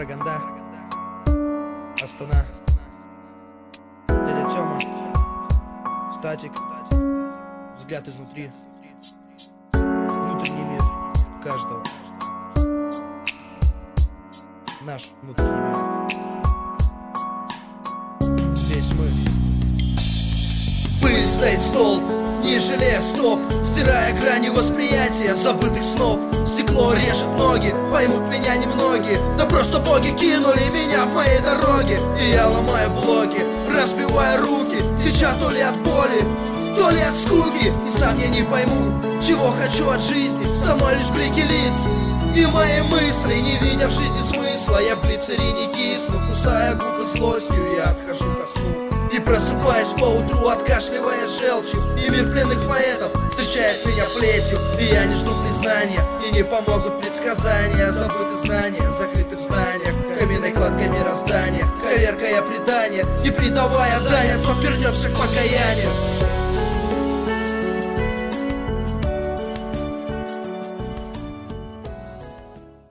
Караганда, Астана, дядя Тёма, статик, взгляд изнутри, внутренний мир каждого, наш внутренний мир. Здесь мы. Пыль стоит столб, не жалея стоп, стирая грани восприятия забытых снов. Стекло режет ноги, поймут меня немногие, да просто боги кинули меня в моей дороге. И я ломаю блоки, разбивая руки, крича то ли от боли, то ли от скуки. И сам я не пойму, чего хочу от жизни, со мной лишь блики лиц и мои мысли. Не видя в жизни смысла, я в глицерине кисну, кусая губы злостью, я отхожу ко сну. И просыпаюсь поутру, откашливая желчью, и мир пленных поэтов встречает меня плетью. И я не жду признания, и не помогут предсказания, забытые знания, закрыты в зданиях, каменной кладкой мироздания, коверкая предания, не предавая дань, а то вернемся к